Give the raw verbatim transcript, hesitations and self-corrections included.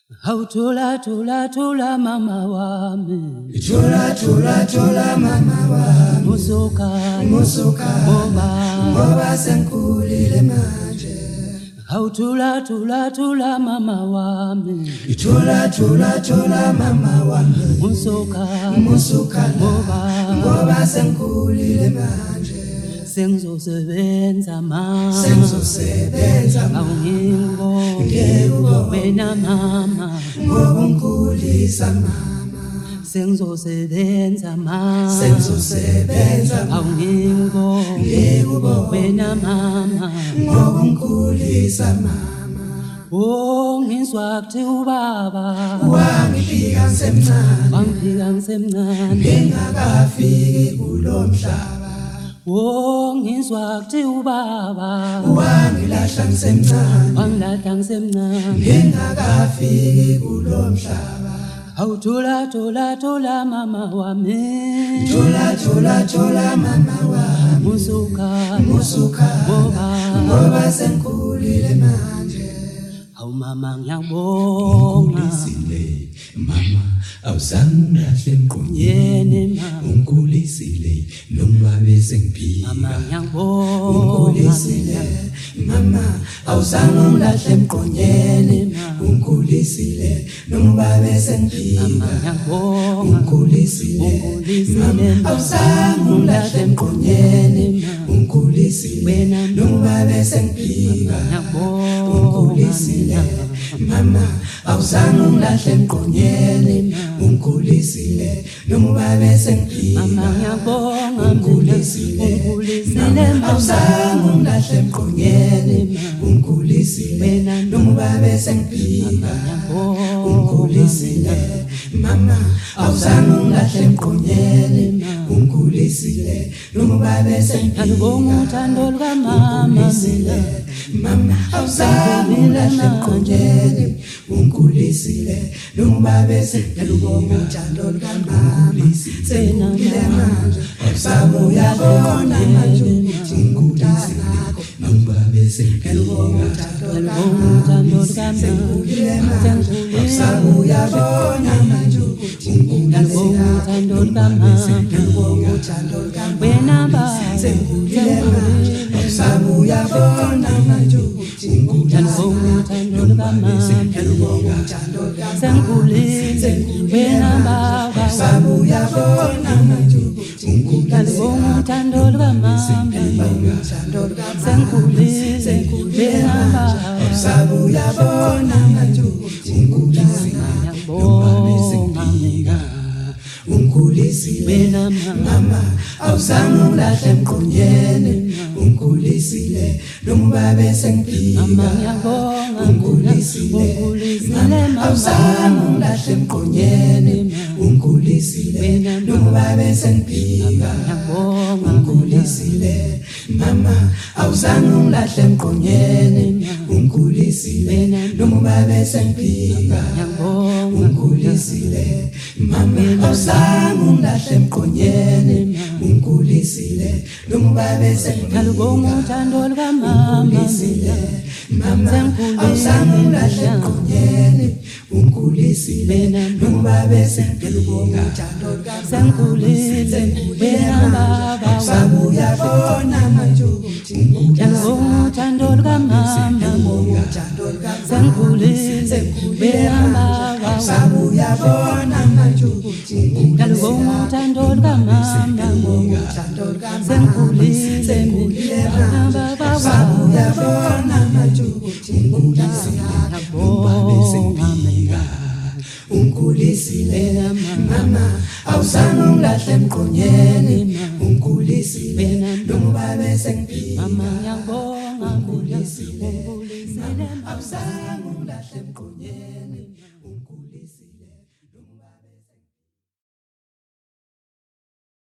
Hawu thola thola thola mama wami, Thola thola thola mama wami, musukhala musukhala ngoba ngoba sengikhulile manje. hawu thola thola thola mama wami, Thola thola thola mama wami, musukhala musukhala ngoba ngoba sengikhulile manje. sengizosebenza mama, Sengizosebenza mama, awungikho wena mama, ngoba ungikhulisa mama. sengizosebenza mama, Sengizosebenza mama, awungikho wena mama, ngoba ungikhulisa mama. oh ngizwa kuthi ubaba Wangifika ngisemncane, wangifika ngisemncane, ngingakafiki kulo mhlaba. oh ngizwa kuthi ubaba Wangilahla ngisemncane, wangilahla ngisemncane, ngingakafiki kulo mhlaba. hawu thola thola thola mama wami, Thola thola thola mama wami, musukhala musukhala ngoba ngoba sengikhulile manje. hawu mama ngiyabonga Ungikhulile mama, awusangilahle emqondweni. yene mama, Ungikhulile noma bese ngiphila. mama ngiyabonga Ungikhulile mama, awusangilahle emqonyeni. Ungikhulile noma bese ngiphila. mama ngiyabonga Ungikhulile mama, awusangilahle emqonyeni. Ungikhulile noma bese ngiphila. Ungikhulile mama, awusangilahle emqonyeni. Ungikhulile noma bese ngiphila. mama ngiyabonga Ungikhulile ungikhulile mama, awusangilahle emqonyeni. Ungikhulile noma bese ngiphila. Ungikhulile mama, awusangilahle emqonyeni. Ungikhulile noma bese ngiyalibonga ngiphila. uthando lukamama mina, Mama, awusangilahle emqonyeni. Ungikhulile noma bese ngiyalibonga uthando lukamama. Sengikhulile manje, awusabuyabona manje ukuthi ngikudala nakho. Noma bese Ngiyalibonga ngiphila. uthando ngiyalibonga uthando lukamama, Sengikhulile manje, awusabuyabona manje ukuthi ngiyalibonga uthando lukamama, ngiyalibonga uthando lukamama. wena baba Sengikhulile manje, awusabuyabona manje ukuthi ngiyalibonga uthando lukamama, ngiyalibonga uthando lukamama. sengikhulile wena baba, Awusabuyabona manje ukuthi ngiyalibonga uthando lukamama, uthando lukamama. sengikhulile wena baba, Awusabuyabona manje ukuthi ngiyabonga mina, ungikhulile wena mama, mama, awusangilahle emqonyeni. Ungikhulile noma bese ngiphila. mama ngiyabonga Ungikhulile ungikhulile mama, awusangilahle emqonyeni. Ungikhulile noma bese ngiphila. ngiyabonga Ungikhulile mama, awusangilahle emqonyeni. Ungikhulile noma bese ngiphila. ngiyabonga Ungikhulile mama, awusangilahle emqonyeni. Ungikhulile noma bese ngiyalibonga ngiphila. uthando lukamama mina, Mama, awusangilahle emqonyeni. Ungikhulile noma bese ngiphila. sengikhulile wena baba, Awusabuyabona manje ukuthi ngiyalibonga uthando lukamama, sengikhulile wena baba, awusabuyabona manje ukuthi ngiyalibonga uthando lukamama, sengikhulile wena baba, awusabuyabona manje ukuthi ngiyabonga mina, ungikhulile mama, awusangilahle emqonyeni. Ungikhulile noma bese ngiphila. mama ngiyabonga mina, Ungikhulile ungikhulile awusangilahle emqonyeni.